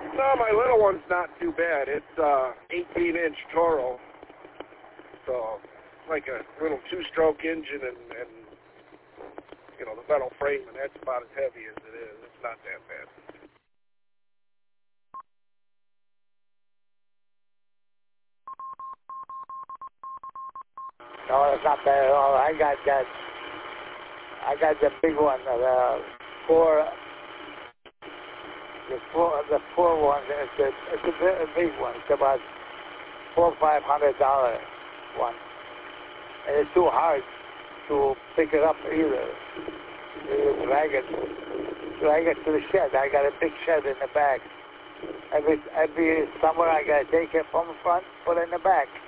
No, my little one's not too bad. It's 18-inch Toro. So, like a little two-stroke engine and you know, the metal frame, and that's about as heavy as it is. It's not that bad. No, it's not bad at all. I got the big one, the four one. It's a big one. It's about $400 or $500 one, and it's too hard to pick it up either. You drag it to the shed. I got a big shed in the back. Every summer I gotta take it from the front, put it in the back.